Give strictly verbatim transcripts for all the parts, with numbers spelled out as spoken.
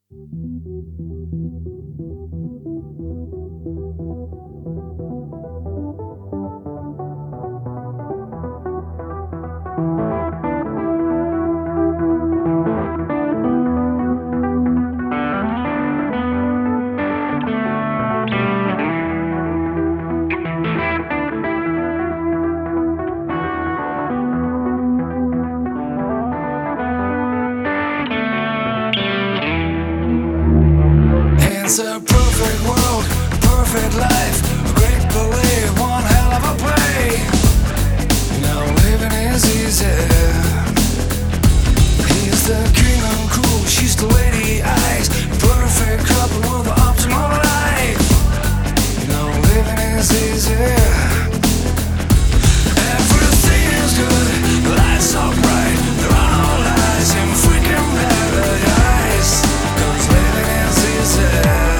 It's a perfect world, perfect life, a great belief, one hell of a play. Now living is easy. He's the king and cool, she's the lady eyes, perfect couple with the optimal life. Now living is easy. Everything is good, life's so bright, there are no lies in freaking paradise. 'Cause living is easy.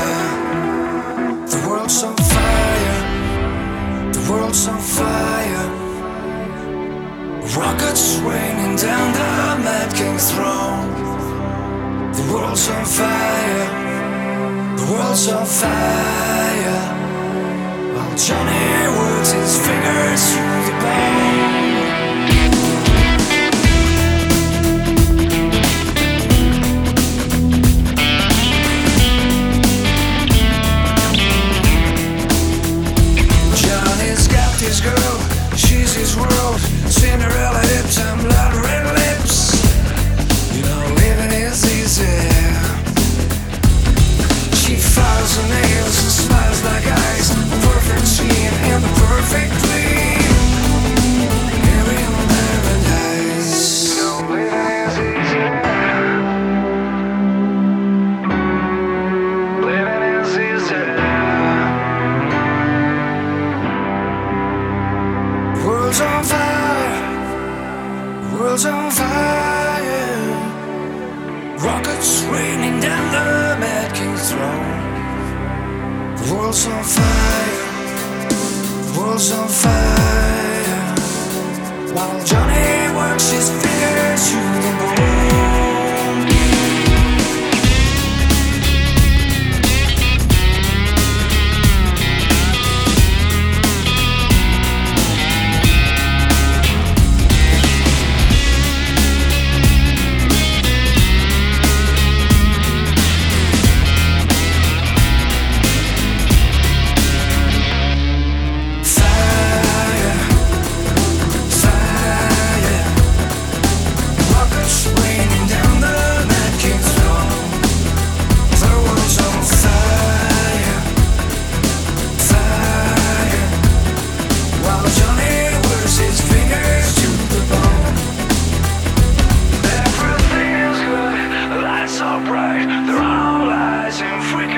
The world's on fire, the world's on fire. Rockets raining down the Mad King's throne. The world's on fire, the world's on fire. While Johnny works his fingers through the bone. This girl, she's his world. Cinderella hips and blood red lips. You know living is easy. She files her nails and smiles like ice. A perfect scene and the perfect dream. Here in paradise. You know living is easy. Living is easy. World's on fire, world's on fire. Rockets raining down the Mad King's throne. The world's on fire, the world's on fire. While Johnny works his fingers through the bone. Bright, there are no lies in freaking